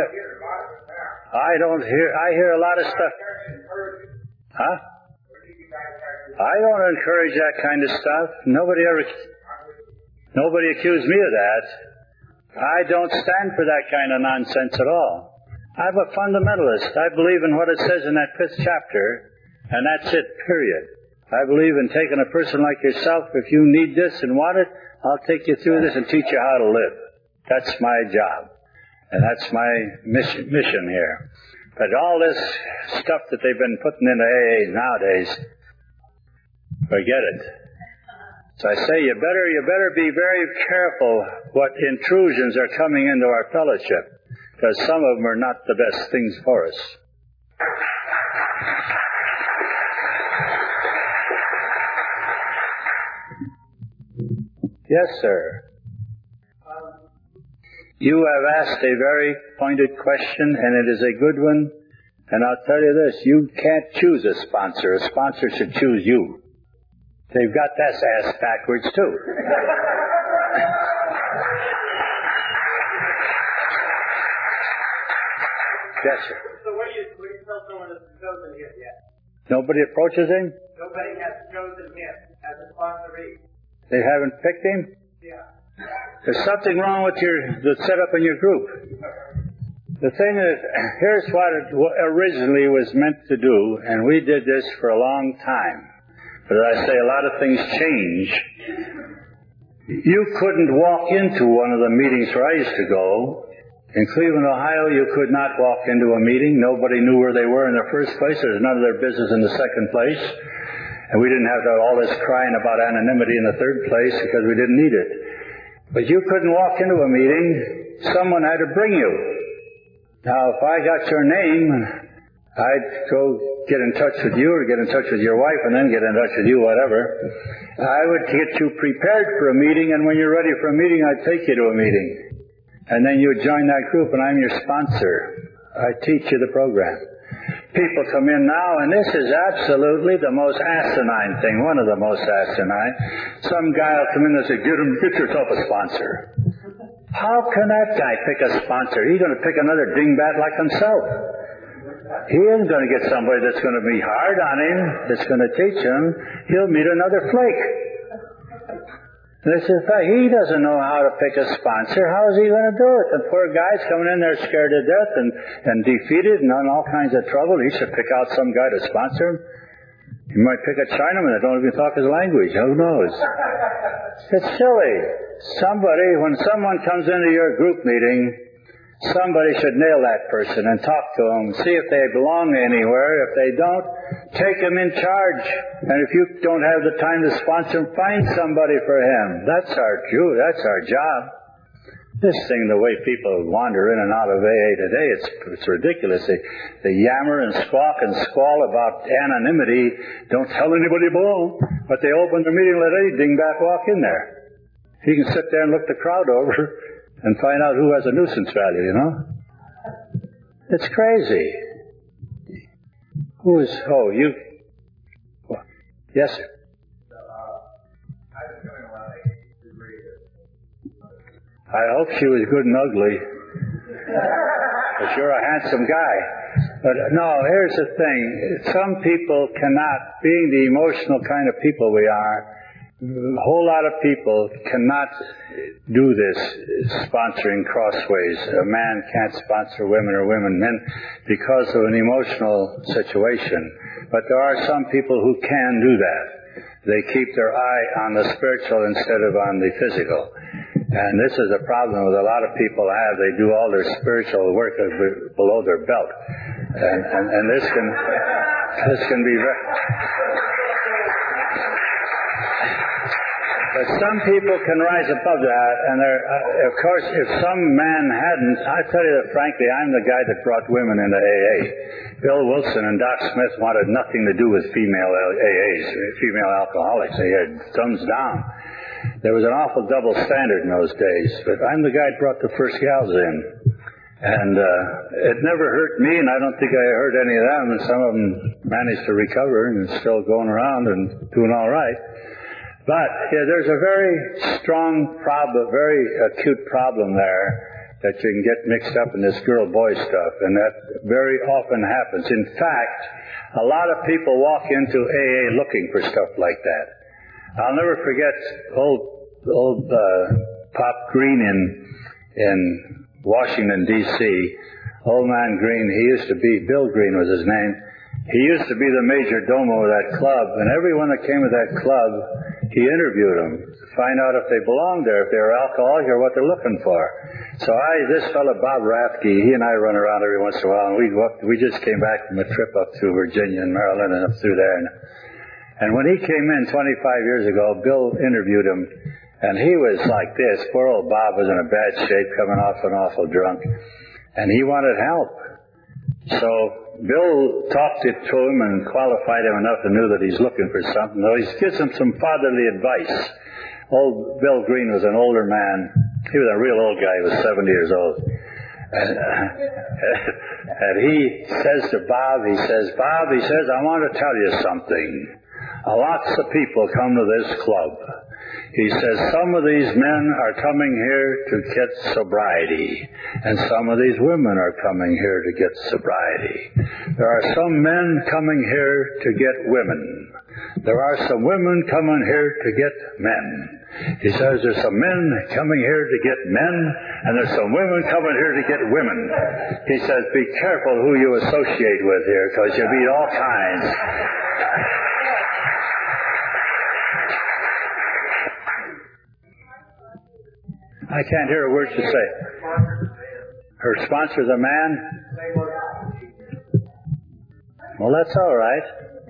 I don't hear. I hear a lot of stuff. Huh? I don't encourage that kind of stuff. Nobody ever. Nobody accused me of that. I don't stand for that kind of nonsense at all. I'm a fundamentalist. I believe in what it says in that fifth chapter, and that's it, period. I believe in taking a person like yourself. If you need this and want it, I'll take you through this and teach you how to live. That's my job. And that's my mission, mission here. But all this stuff that they've been putting into A A nowadays, forget it. So I say you better you better be very careful what intrusions are coming into our fellowship, because some of them are not the best things for us. Yes, sir. You have asked a very pointed question, and it is a good one. And I'll tell you this, you can't choose a sponsor. A sponsor should choose you. They've got that ass backwards, too. Yes, sir. So what do you, what do you tell someone that's chosen him yet? Nobody approaches him? Nobody has chosen him as a sponsoree. They haven't picked him? Yeah. There's something wrong with your the setup in your group. The thing is, here's what it originally was meant to do, and we did this for a long time. But as I say, a lot of things change. You couldn't walk into one of the meetings where I used to go. In Cleveland, Ohio, you could not walk into a meeting. Nobody knew where they were in the first place. There was none of their business in the second place. And we didn't have to have all this crying about anonymity in the third place because we didn't need it. But you couldn't walk into a meeting. Someone had to bring you. Now, if I got your name, I'd go get in touch with you or get in touch with your wife and then get in touch with you, whatever. I would get you prepared for a meeting, and when you're ready for a meeting, I'd take you to a meeting. And then you would join that group, and I'm your sponsor. I teach you the program. People come in now, and this is absolutely the most asinine thing, one of the most asinine. Some guy will come in and say, get, him, get yourself a sponsor. How can that guy pick a sponsor? He's going to pick another dingbat like himself. He isn't going to get somebody that's going to be hard on him, that's going to teach him. He'll meet another flake. This is fact. He doesn't know how to pick a sponsor. How is he going to do it? The poor guy's coming in there scared to death and, and defeated and in all kinds of trouble. He should pick out some guy to sponsor him. He might pick a Chinaman that don't even talk his language. Who knows? It's silly. Somebody, when someone comes into your group meeting, somebody should nail that person and talk to them, see if they belong anywhere. If they don't, take them in charge. And if you don't have the time to sponsor him, find somebody for him. That's our due. That's our job. This thing, the way people wander in and out of A A today, it's, it's ridiculous. They, they yammer and squawk and squall about anonymity. Don't tell anybody below. But they open the meeting and let any dingbat walk in there. He can sit there and look the crowd over and find out who has a nuisance value, you know? It's crazy. Who is, oh, you, well, yes, sir. I hope she was good and ugly. Because you're a handsome guy. But no, here's the thing. Some people cannot, being the emotional kind of people we are, a whole lot of people cannot do this, sponsoring crossways. A man can't sponsor women or women men because of an emotional situation. But there are some people who can do that. They keep their eye on the spiritual instead of on the physical. And this is a problem that a lot of people have. They do all their spiritual work below their belt. And, and, and this can, this can be very... But some people can rise above that, and there, uh, of course, if some man hadn't, I tell you that frankly, I'm the guy that brought women into A A. Bill Wilson and Doc Smith wanted nothing to do with female A As, female alcoholics. They had thumbs down. There was an awful double standard in those days, but I'm the guy that brought the first gals in. And uh, it never hurt me, and I don't think I hurt any of them, and some of them managed to recover and are still going around and doing all right. But yeah, there's a very strong problem, very acute problem there that you can get mixed up in this girl-boy stuff, and that very often happens. In fact, a lot of people walk into A A looking for stuff like that. I'll never forget old old uh, Pop Green in in Washington, D C Old man Green, he used to be, Bill Green was his name. He used to be the major domo of that club, and everyone that came to that club, he interviewed them to find out if they belonged there, if they were alcoholic or what they're looking for. So I, this fellow Bob Rathke, he and I run around every once in a while, and we we just came back from a trip up through Virginia and Maryland and up through there. And, and when he came in twenty-five years ago, Bill interviewed him, and he was like this. Poor old Bob was in a bad shape, coming off an awful drunk, and he wanted help. So Bill talked it to him and qualified him enough to know that he's looking for something. So he gives him some fatherly advice. Old Bill Green was an older man. He was a real old guy. He was seventy years old. And, uh, and he says to Bob, he says, Bob, he says, I want to tell you something. Lots of people come to this club. He says, some of these men are coming here to get sobriety, and some of these women are coming here to get sobriety. There are some men coming here to get women. There are some women coming here to get men. He says there's some men coming here to get men, and there's some women coming here to get women. He says, be careful who you associate with here, because you meet all kinds. I can't hear a word you say. Her sponsor's a man? Well, that's all right.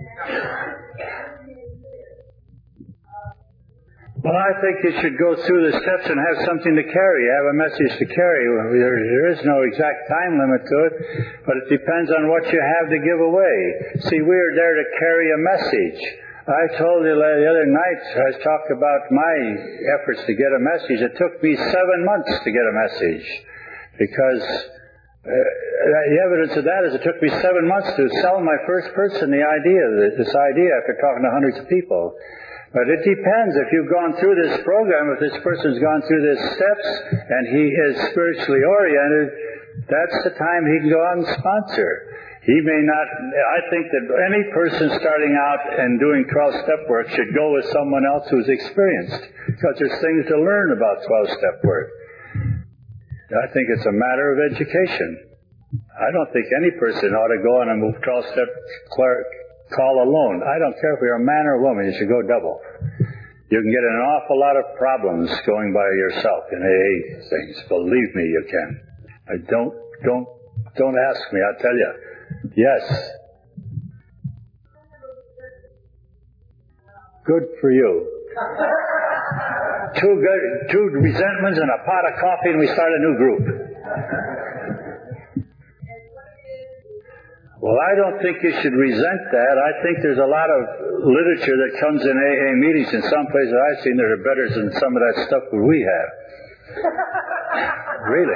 Well, I think you should go through the steps and have something to carry, have a message to carry. There, there is no exact time limit to it, but it depends on what you have to give away. See, we are there to carry a message. I told you the other night, I talked about my efforts to get a message. It took me seven months to get a message, because uh, the evidence of that is it took me seven months to sell my first person the idea, this idea, after talking to hundreds of people. But it depends. If you've gone through this program, if this person's gone through these steps, and he is spiritually oriented, that's the time he can go out and sponsor. He may not, I think that any person starting out and doing twelve-step work should go with someone else who's experienced, because there's things to learn about twelve-step work. I think it's a matter of education. I don't think any person ought to go on a twelve-step call alone. I don't care if you're a man or a woman, you should go double. You can get in an awful lot of problems going by yourself in A A things. Believe me, you can. I don't, don't, don't ask me, I'll tell you. Yes. Good for you. Two good, two resentments and a pot of coffee and we start a new group. Well, I don't think you should resent that. I think there's a lot of literature that comes in A A meetings. In some places I've seen that are better than some of that stuff that we have. Really.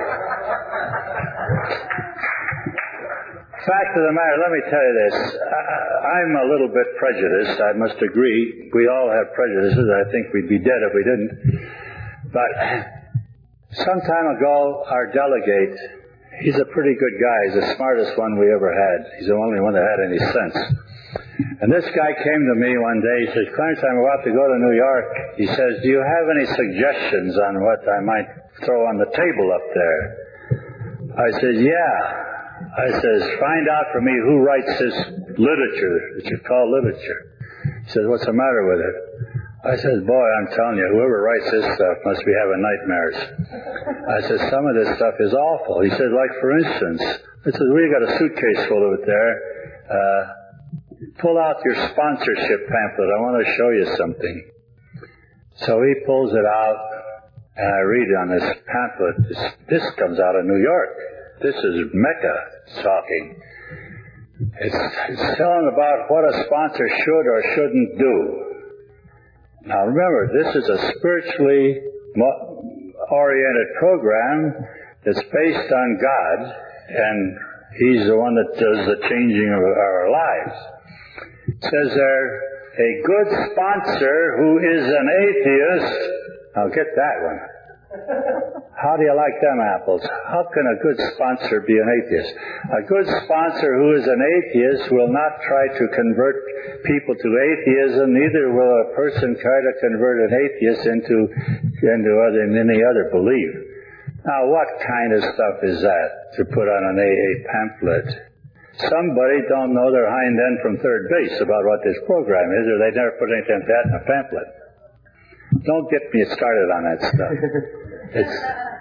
Fact of the matter, let me tell you this. I, I'm a little bit prejudiced, I must agree. We all have prejudices. I think we'd be dead if we didn't. But some time ago, our delegate, he's a pretty good guy. He's the smartest one we ever had. He's the only one that had any sense. And this guy came to me one day. He says, Clarence, I'm about to go to New York. He says, do you have any suggestions on what I might throw on the table up there? I said, yeah. I says, find out for me who writes this literature that you call literature. He says, what's the matter with it? I says, boy, I'm telling you, whoever writes this stuff must be having nightmares. I says, some of this stuff is awful. He said, like for instance, I says, we got a suitcase full of it there. Uh, pull out your sponsorship pamphlet. I want to show you something. So he pulls it out, and I read on this pamphlet, this, this comes out of New York. This is Mecca talking. It's, it's telling about what a sponsor should or shouldn't do. Now remember, this is a spiritually oriented program that's based on God, and He's the one that does the changing of our lives. It says there, a good sponsor who is an atheist, now get that one. How do you like them apples? How can a good sponsor be an atheist? A good sponsor who is an atheist will not try to convert people to atheism, neither will a person try to convert an atheist into, into other, any other belief. Now, what kind of stuff is that to put on an A A pamphlet? Somebody don't know their hind end from third base about what this program is, or they never put anything like that in a pamphlet. Don't get me started on that stuff. It's...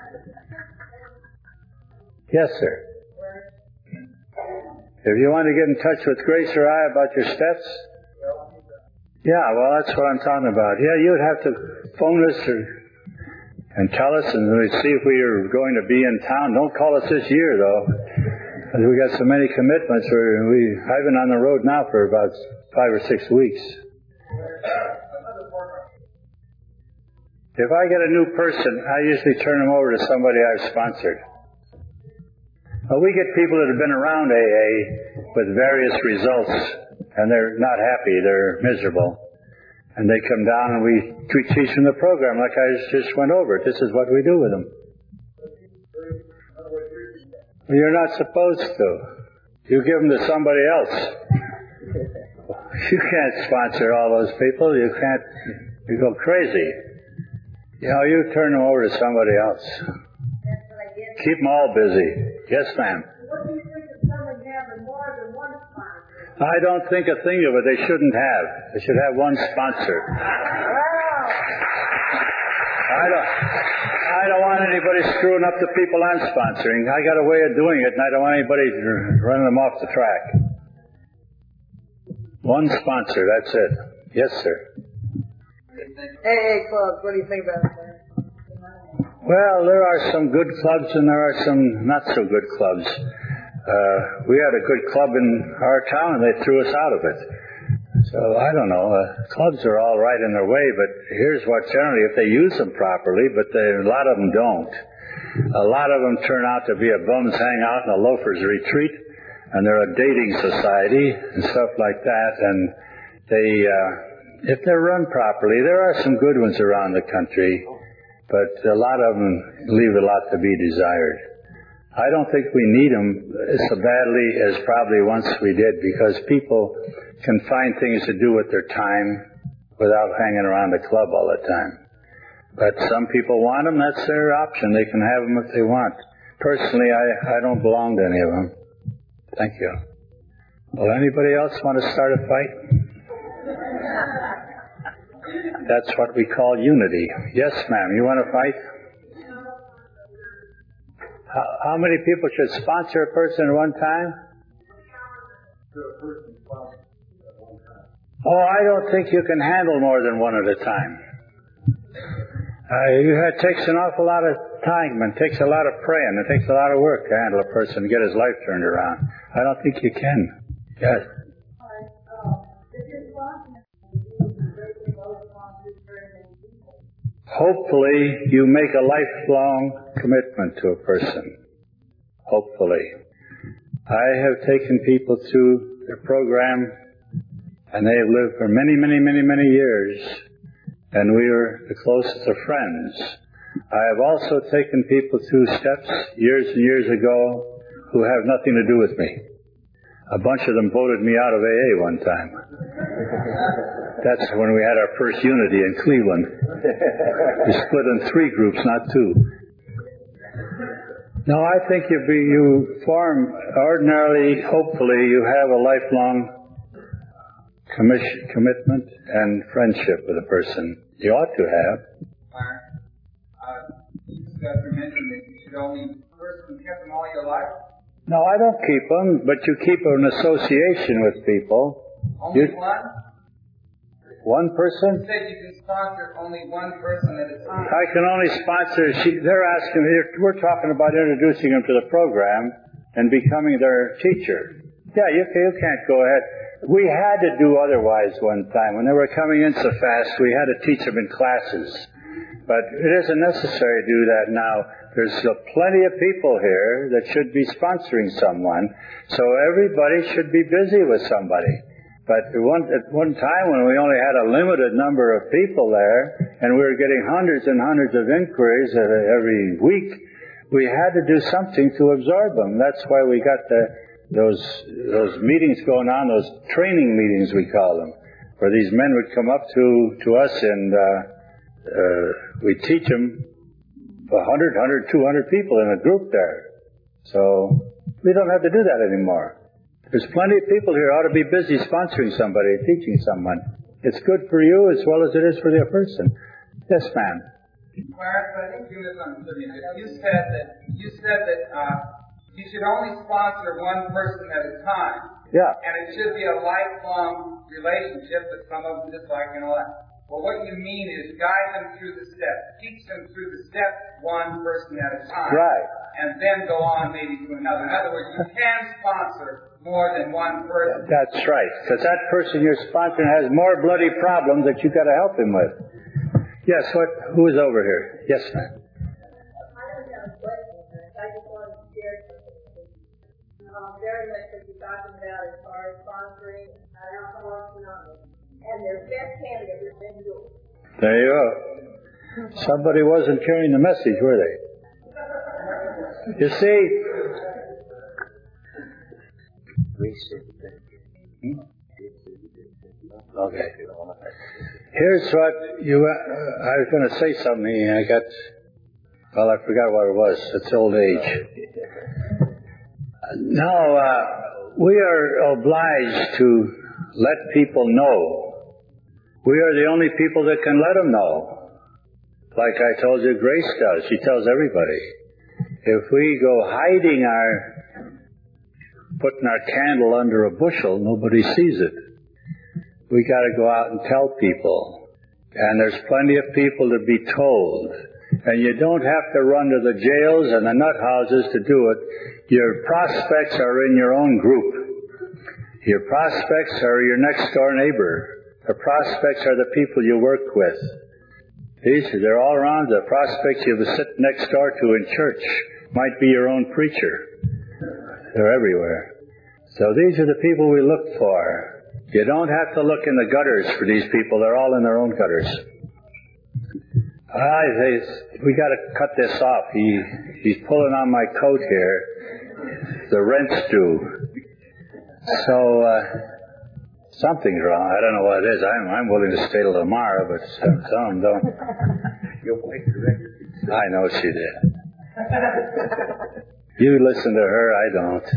Yes, sir. If you want to get in touch with Grace or I about your steps, yeah, well, that's what I'm talking about. Yeah, you'd have to phone us or, and tell us, and we'd see if we are going to be in town. Don't call us this year, though, because we got so many commitments. We're, we I've been on the road now for about five or six weeks. If I get a new person, I usually turn them over to somebody I've sponsored. Well, we get people that have been around A A with various results, and they're not happy, they're miserable. And they come down and we, we teach them the program like I just went over. This is what we do with them. Well, you're not supposed to. You give them to somebody else. You can't sponsor all those people. You can't, you go crazy. You know, you turn them over to somebody else. Keep them all busy. Yes, ma'am. What do you think of someone having more than one sponsor? I don't think a thing of it. They shouldn't have. They should have one sponsor. I don't, I don't want anybody screwing up the people I'm sponsoring. I got a way of doing it, and I don't want anybody running them off the track. One sponsor, that's it. Yes, sir. A A clubs, what do you think about that? Well, there are some good clubs and there are some not so good clubs. Uh, we had a good club in our town and they threw us out of it. So, I don't know. Uh, clubs are all right in their way, but here's what generally, if they use them properly, but they, a lot of them don't. A lot of them turn out to be a bums hangout and a loafers retreat, and they're a dating society and stuff like that, and they... Uh, If they're run properly, there are some good ones around the country, but a lot of them leave a lot to be desired. I don't think we need them so badly as probably once we did, because people can find things to do with their time without hanging around the club all the time. But some people want them, that's their option. They can have them if they want. Personally, I, I don't belong to any of them. Thank you. Well, anybody else want to start a fight? That's what we call unity. Yes, ma'am. You want to fight? How, how many people should sponsor a person at one time? Oh, I don't think you can handle more than one at a time. Uh, you have, it takes an awful lot of time and takes a lot of praying. It takes a lot of work to handle a person and get his life turned around. I don't think you can. Yes. Hopefully, you make a lifelong commitment to a person. Hopefully. I have taken people through the program, and they have lived for many, many, many, many years, and we are the closest of friends. I have also taken people through steps years and years ago who have nothing to do with me. A bunch of them voted me out of A A one time. That's when we had our first unity in Cleveland. We split in three groups, not two. No, I think you, be, you form, ordinarily, hopefully, you have a lifelong commission, commitment and friendship with a person. You ought to have. Uh, you mentioned that you should only person keep them all your life? No, I don't keep them, but you keep an association with people. Only you, one? One person? You said you can sponsor only one person at a time. I can only sponsor, she, they're asking, we're talking about introducing them to the program and becoming their teacher. Yeah, you, you can't go ahead. We had to do otherwise one time. When they were coming in so fast, we had to teach them in classes. But it isn't necessary to do that now. There's uh, plenty of people here that should be sponsoring someone, so everybody should be busy with somebody. But at one, at one time when we only had a limited number of people there, and we were getting hundreds and hundreds of inquiries every week, we had to do something to absorb them. That's why we got the, those those meetings going on, those training meetings we call them, where these men would come up to, to us and uh, uh, we'd teach them one hundred, one hundred, two hundred people in a group there. So we don't have to do that anymore. There's plenty of people here who ought to be busy sponsoring somebody, teaching someone. It's good for you as well as it is for the person. Yes, ma'am. Clarence, I think you misunderstood me. You said that you said that uh, you should only sponsor one person at a time. Yeah. And it should be a lifelong relationship that some of them dislike and all that. Well, what you mean is guide them through the steps. Teach them through the steps one person at a time. Right. And then go on maybe to another. In other words, you can sponsor more than one person. That's right. Because that person you're sponsoring has more bloody problems that you've got to help him with. Yes, what? Who is over here? Yes, ma'am. I don't have a question, but I just wanted to share something. Um, very much what you're talking about as far as sponsoring an Alcoholics Anonymous. And their best candidate has been yours. There you go. Somebody wasn't carrying the message, were they? You see, hmm? Okay. Here's what you. Uh, I was going to say something, and I got. Well, I forgot what it was. It's old age. Now uh, we are obliged to let people know. We are the only people that can let them know. Like I told you, Grace does. She tells everybody. If we go hiding our, putting our candle under a bushel, nobody sees it. We got to go out and tell people. And there's plenty of people to be told. And you don't have to run to the jails and the nut houses to do it. Your prospects are in your own group. Your prospects are your next door neighbor. The prospects are the people you work with. These, they're all around. The prospects you sit next door to in church might be your own preacher. They're everywhere. So these are the people we look for. You don't have to look in the gutters for these people. They're all in their own gutters. I say, we got to cut this off. He he's pulling on my coat here. The rent's due. So. Uh, Something's wrong. I don't know what it is. I'm, I'm willing to stay till tomorrow, but some, some don't. Your wife directed you. I know she did. You listen to her, I don't.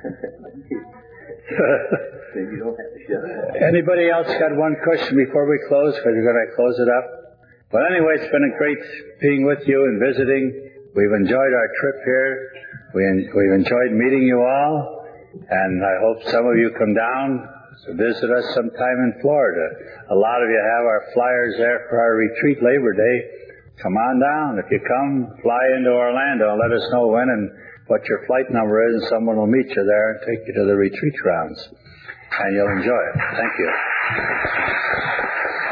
Then you don't have to shut up. Anybody else got one question before we close? Because we're going to close it up. But anyway, it's been a great being with you and visiting. we've enjoyed our trip here. We en- we've enjoyed meeting you all, and I hope some of you come down to visit us sometime in Florida. A lot of you have our flyers there for our retreat Labor Day. Come on down. If you come, fly into Orlando and let us know when and what your flight number is, and someone will meet you there and take you to the retreat grounds. And you'll enjoy it. Thank you.